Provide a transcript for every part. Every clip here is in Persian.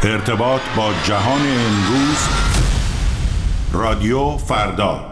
ارتباط با جهان امروز، رادیو فردا.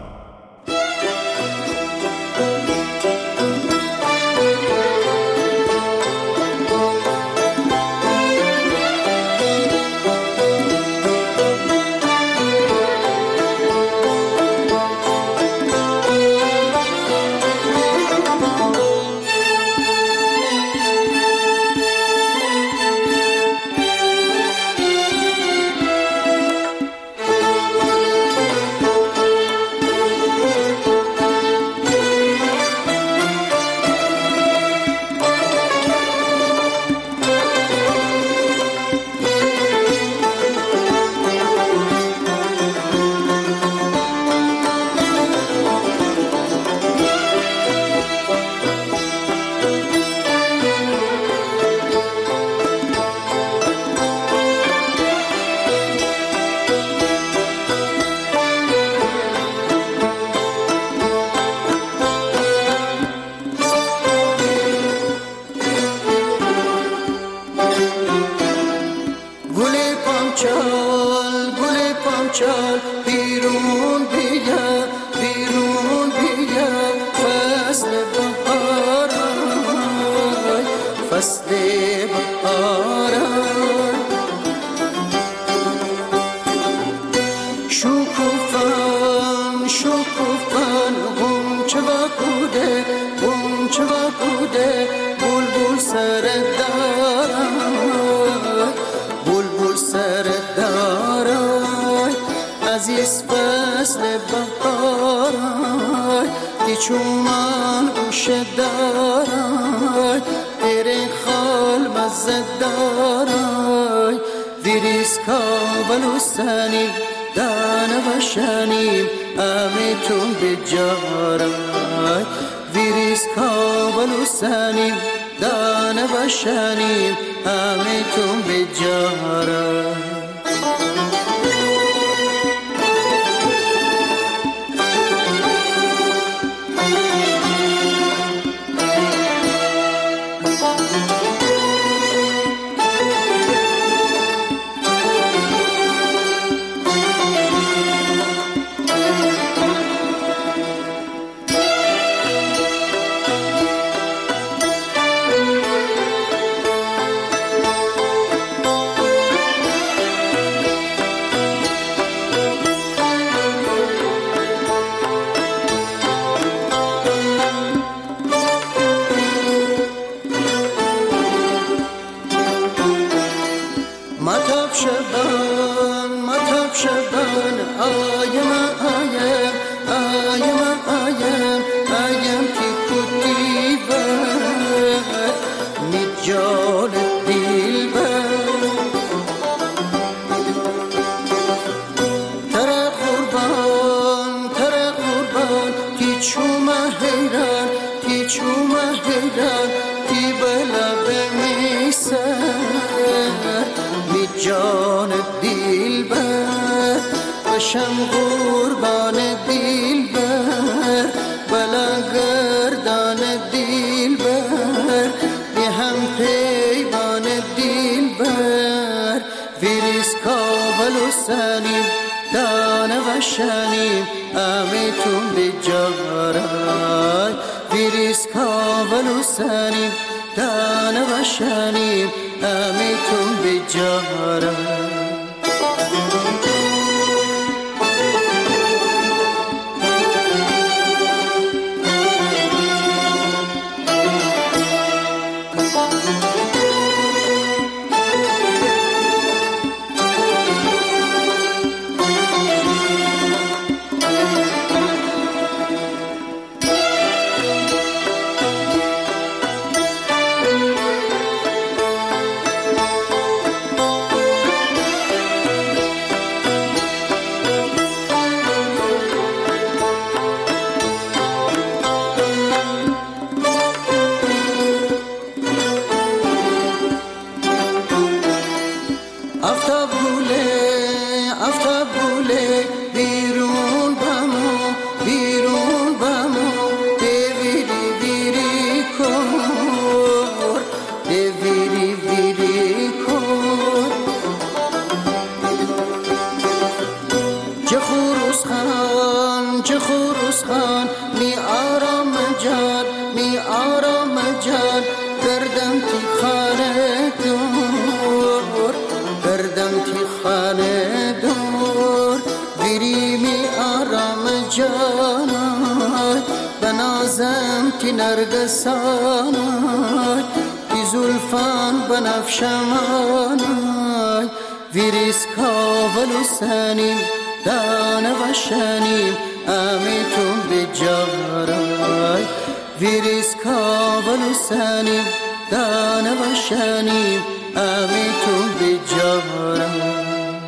نرگسانای کی زلفان بنفشمانای ویریس کاولو سنیم دانه و شنیم امیتون بجارای ویریس کاولو سنیم دانه و شنیم امیتون بجارای.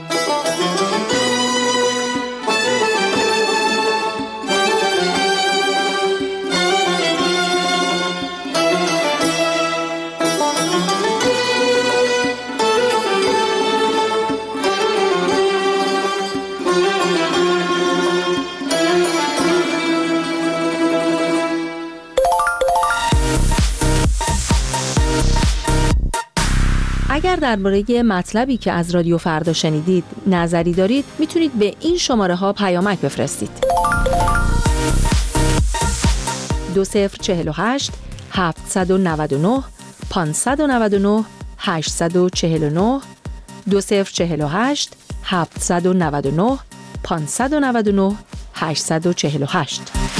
اگر درباره مطلبی که از رادیو فردا شنیدید نظری دارید میتونید به این شماره ها پیامک بفرستید. 2048 799 599 849 2048 799 599 848.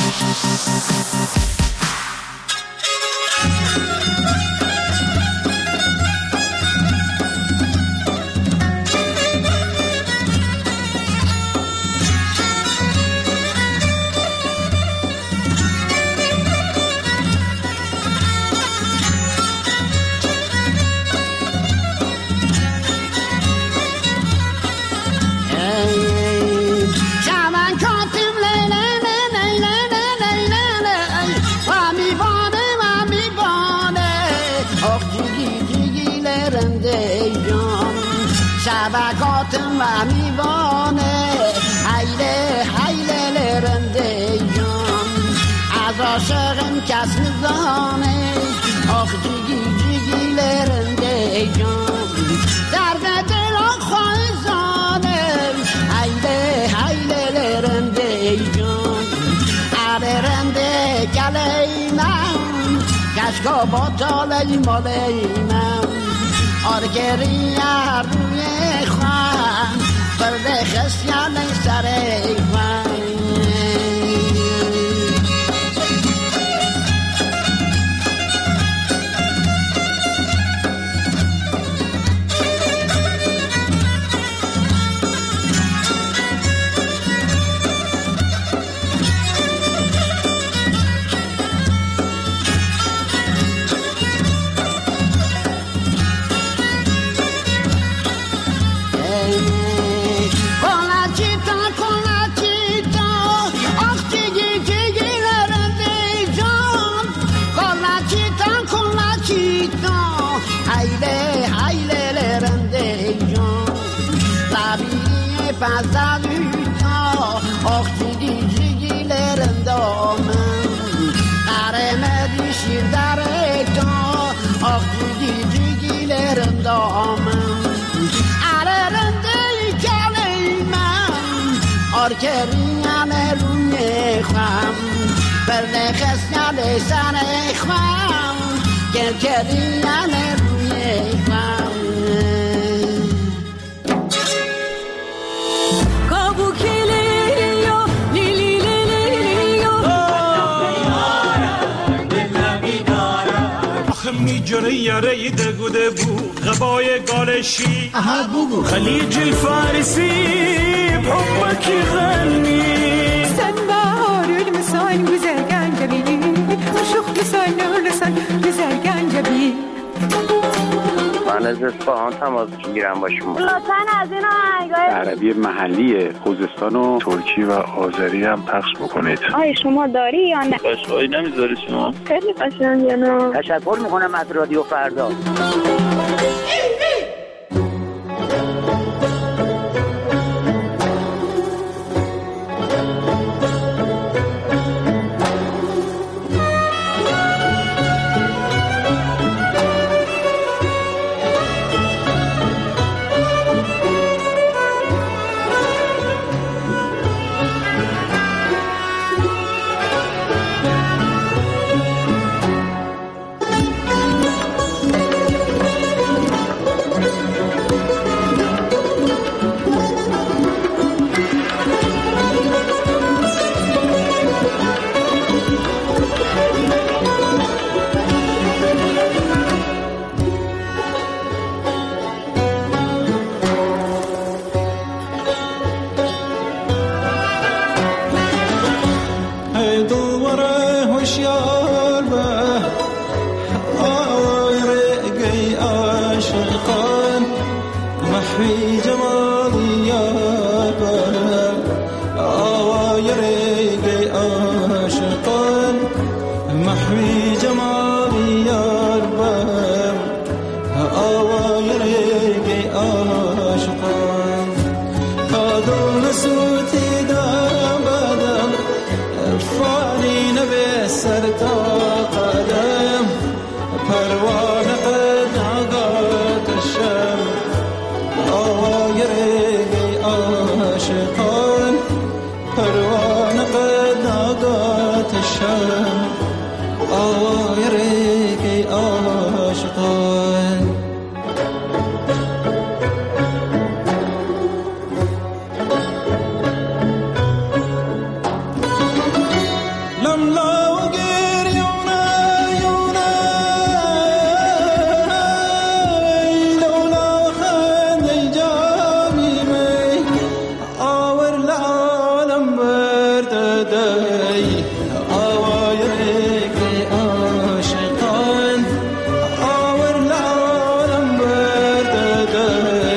شبکاتم و میوانه حیله حیله لرنده جان از عاشقم کس نزانه آخ جیگی جیگی لرنده جان درد دل آخواه زانه حیله حیله لرنده جان عره رنده گله من کشکا با تاله ماله من آرگری روی خوان برده خسیان سر خوان Pazaluta, och jigilerendammen, aremedi shirdareta, och jigilerendammen, arerende kaleiman, orkeriane lunecham, bernechesnale sanecham, kerkeriane lunecham. میجره یاره دگوده بو غبای گالشی خلیج الفارسی بحبك يغني سن بهار المسان güzel gencebi شوخ لسان لسان güzel gencebi من از اصفهان تماس میگیرم با شما. لطفاً از این آهنگای عربی محلی خوزستان و ترکی و آذری هم پخش بکنید. آیا شما داری یا نه؟ قشقایی نمیذاری شما؟ خیلی قشنگه نه؟ تشکر میکنم از رادیو فردا.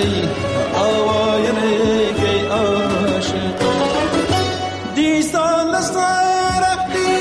ای آوای ریگی عاشق دیستان دست رفتی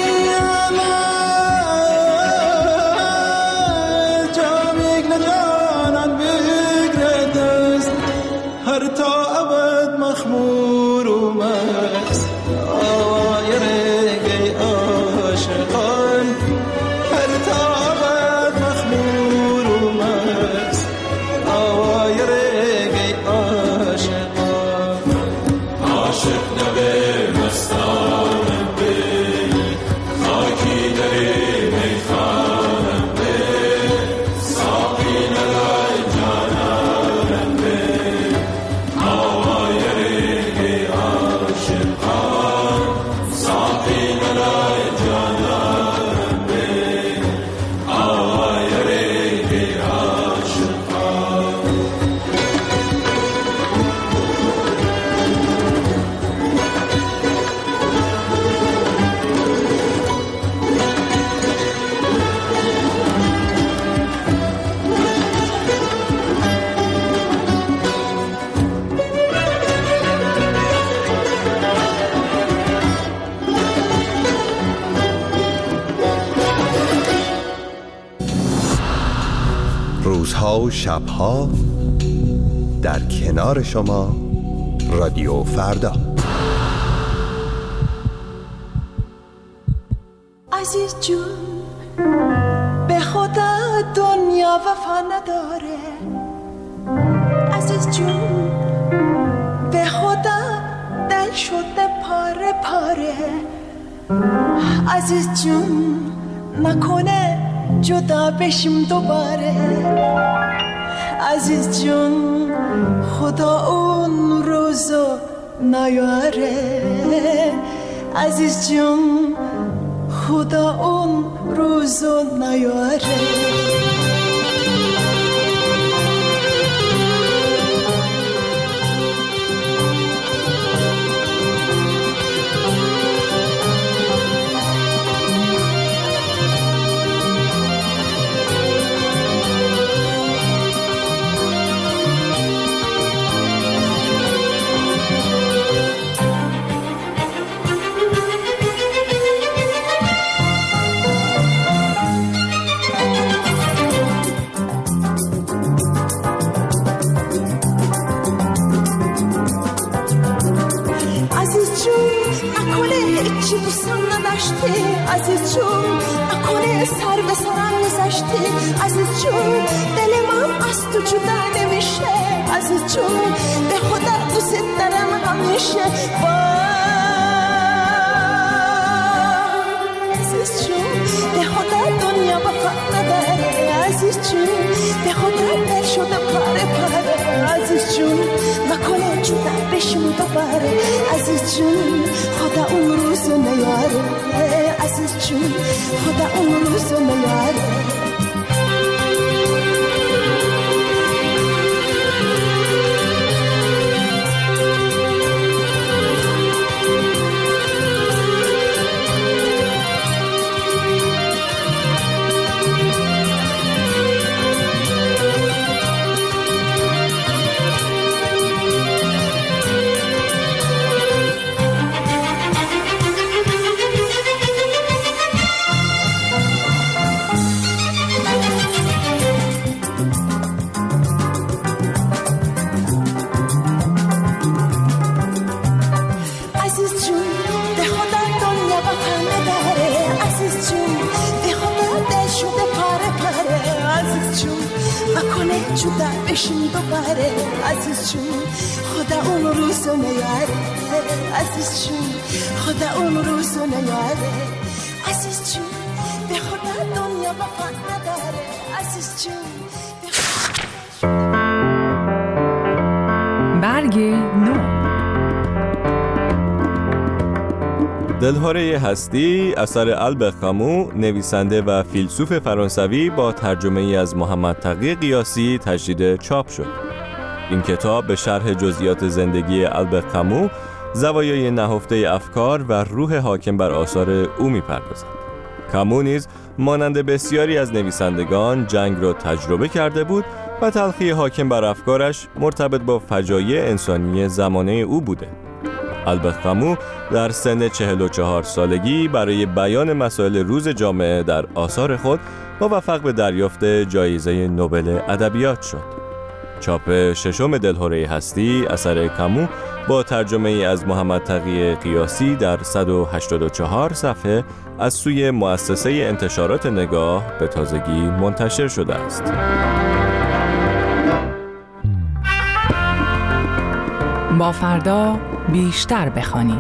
جامیگ نجانان بگره دست هر تا ابد مخمور و مست آوای ریگی عاشقان هر تا ابد مخمور و مست آوای ریگی عاشقان عاشق نبه مستانم بی خاکی دری میخانم بی ساقی ندای جانانم بی آوای ریگی عاشقان ساقی ندای جانانم بی آوای ریگی عاشقان روزها و شبها در کنار شما رادیو فردا. عزیز جون به خدا دنیا وفا نداره عزیز جون به خدا دل شده پاره پاره عزیز جون نکنه جدا بشیم دوباره عزیز جون خدا اون روزو نیاره عزیز جون خدا اون روزو نیاره عزیز جون نکنه سر به سرم گذشتی عزیز جون دل من از تو جدا نمیشه عزیز جون به خدا دوست دارم همیشه عزیز جون به خدا دنیا وفا نداره عزیز جون به خدا دل شده پاره پاره عزیز جون نکنه جدا بشیم دوباره عزیز جون خدا اون روزو نیاره عزیز جون خدا اون روزو نیاره جدا بشیم دوباره عزیز جون خدا اون روزو نیاره عزیز جون خدا اون روزو نیاره عزیز جون به خدا دنیا وفا نداره عزیز جون برگ نو دلهوره هستی اثر آلبرت کامو، نویسنده و فیلسوف فرانسوی با ترجمه ای از محمد تقی قیاسی تجدید چاپ شد. این کتاب به شرح جزئیات زندگی آلبرت کامو، زوایای نهفته افکار و روح حاکم بر آثار او می‌پردازد. کامو نیز مانند بسیاری از نویسندگان جنگ را تجربه کرده بود و تلخی حاکم بر افکارش مرتبط با فجایع انسانی زمانه او بوده. البخ کامو در سن 44 سالگی برای بیان مسائل روز جامعه در آثار خود موفق به دریافت جایزه نوبل ادبیات شد. چاپ ششم دلهره هستی اثر کامو با ترجمه از محمد تقی قیاسی در 184 صفحه از سوی مؤسسه انتشارات نگاه به تازگی منتشر شده است. با فردا بیشتر بخوانیم.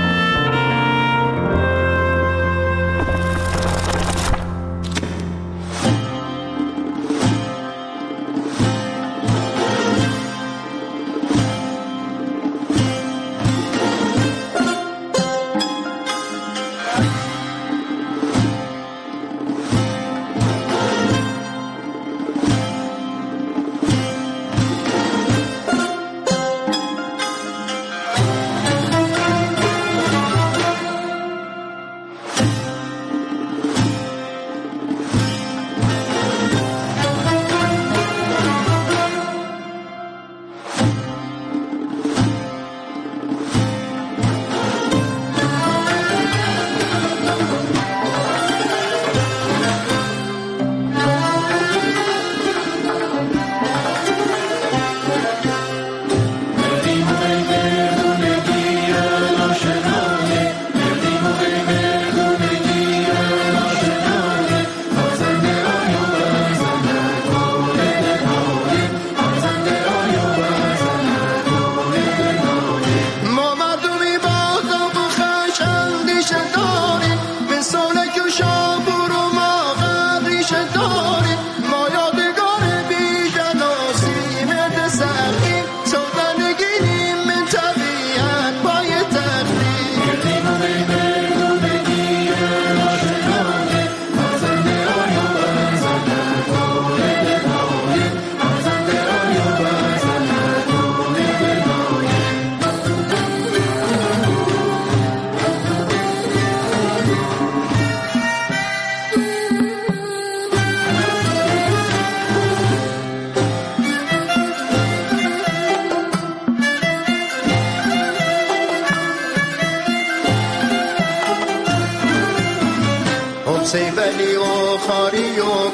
سیبلی و خاری و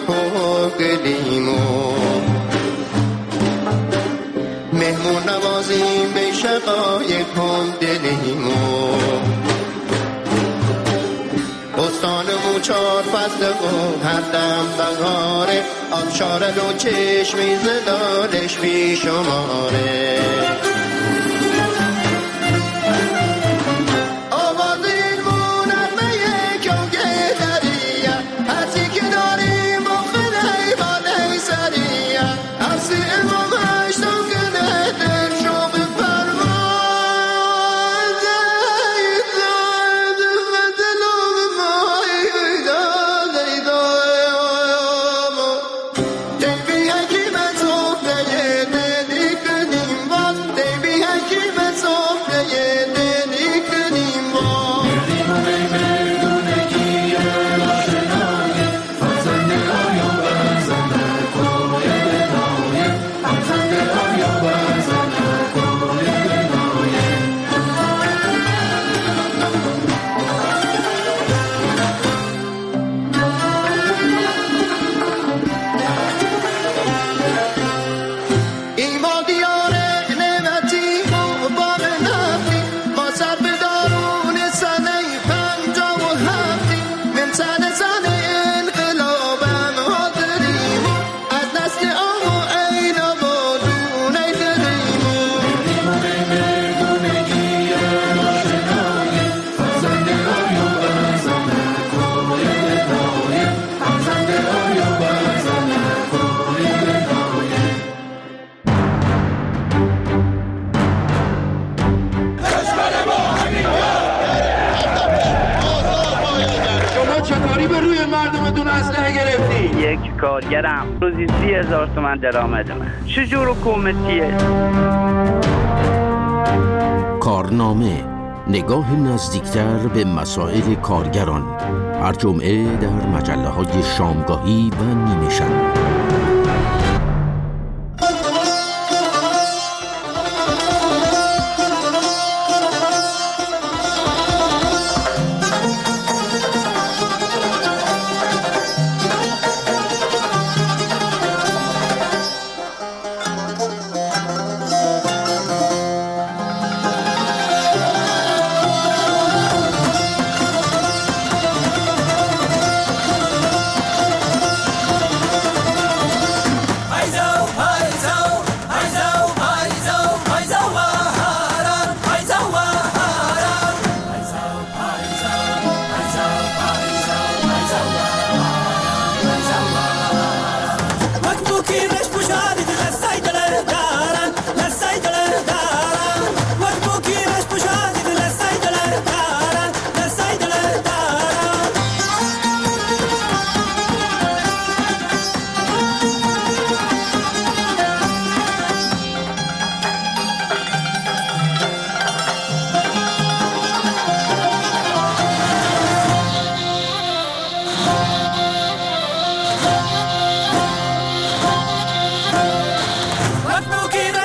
کوگلیم و مهمون نوازیم به شقایق هم دلیم و بستانمون 4 فصل و هر دم بهاره آبشاره و چشمی زلالش بی شماره یک کارگرم روزی 30,000 تومان درآمد من. چجور حکومتیه؟ کارنامه، نگاه نزدیکتر به مسائل کارگران، هر جمعه در مجله‌های شامگاهی و نیمه شب.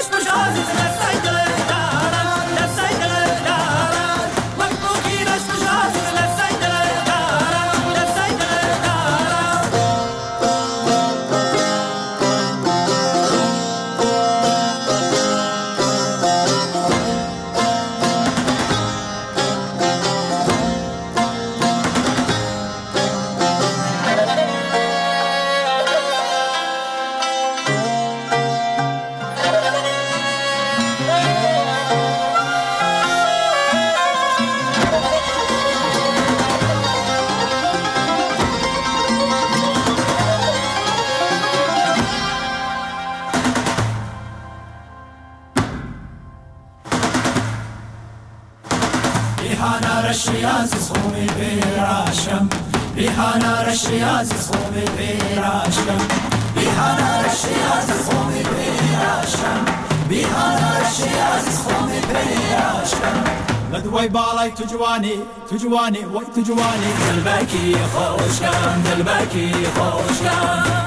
وای بالای تو جوانی وای تو جوانی دلبکی خوشگم دلبکی خوشگم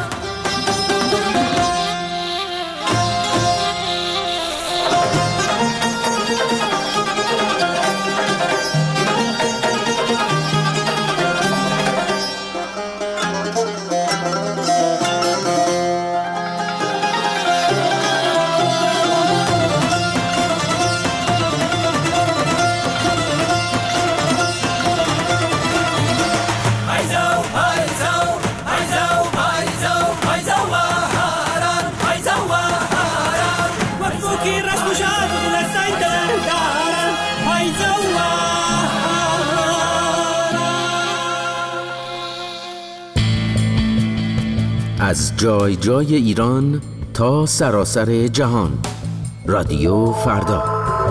از جای جای ایران تا سراسر جهان، رادیو فردا.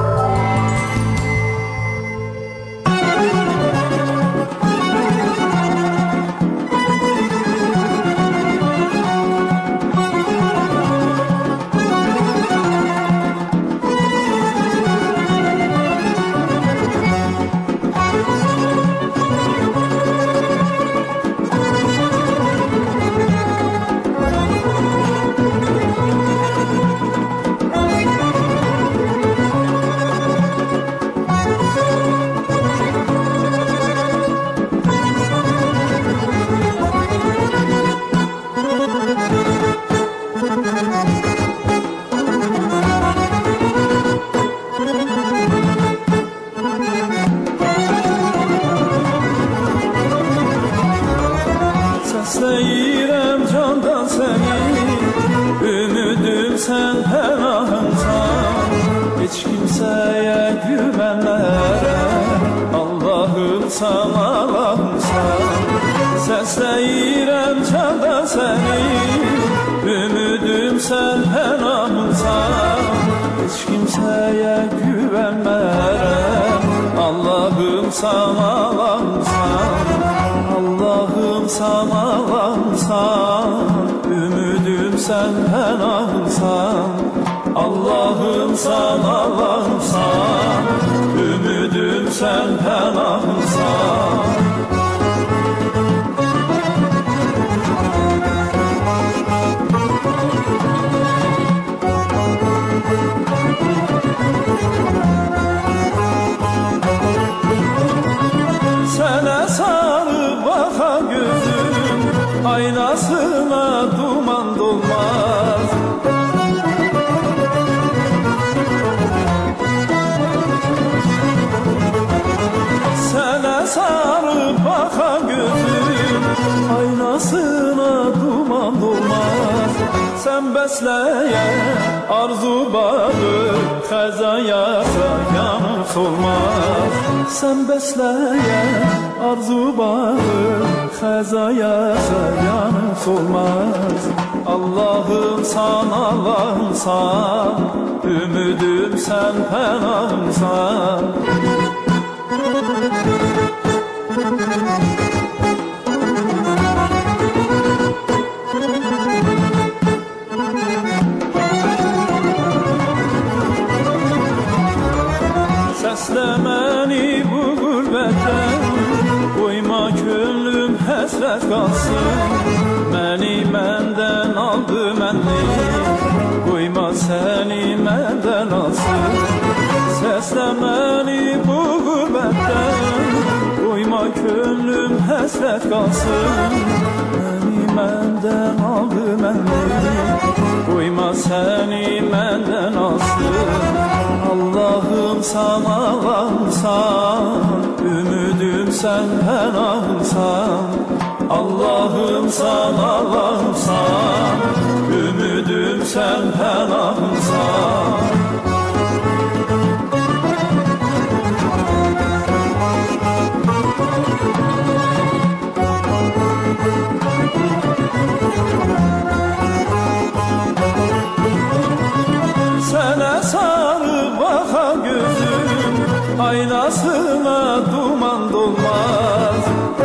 Allah'ım sen Allah'ımsan, ümidim sen penahımsan. Sana sarı baka gözüm, aynasına duman dolmaz. Sana sarı baka gözüm, aynasına duman dolmaz. Sen besleyen arzu bağı, xəzaya yanıb solmaz. Sen besleyen arzu bağı, xəzaya yanıb solmaz. Allah'ım san, Allah'ım san, ümidim sen penahımsan. Səslə məni bu qürbətdən, qoyma könlüm həsrət qalsın. Məni məndən aldı mənlik, qoyma səni məndən alsın. Səslə məni bu qürbətdən, qoyma könlüm həsrət qalsın. Məni məndən aldı məndən, qoyma səni məndən alsın. Allahımsan, Allahımsan, ümidimsən, pənahımsan. Allahımsan, Allahımsan, ümidimsən, pənahımsan. Sənə sarı baxa gözüm, aynasına duman dolmaz.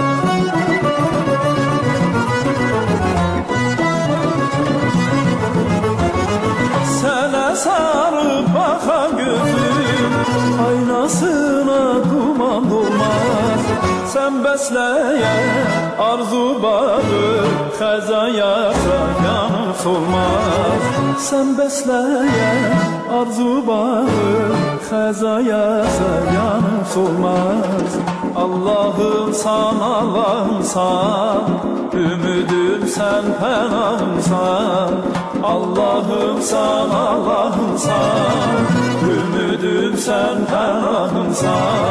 Sənə sarı baxa gözüm, aynasına duman dolmaz. Sən bəsləyə arzu bağı, xəzaya yanır solmaz. Sən bəsləyə arzu bağı, xəzaya yanır solmaz. Allahımsan, Allahımsan, ümidimsən, pənahımsan. Allahımsan, Allahımsan, ümidimsən, pənahımsan.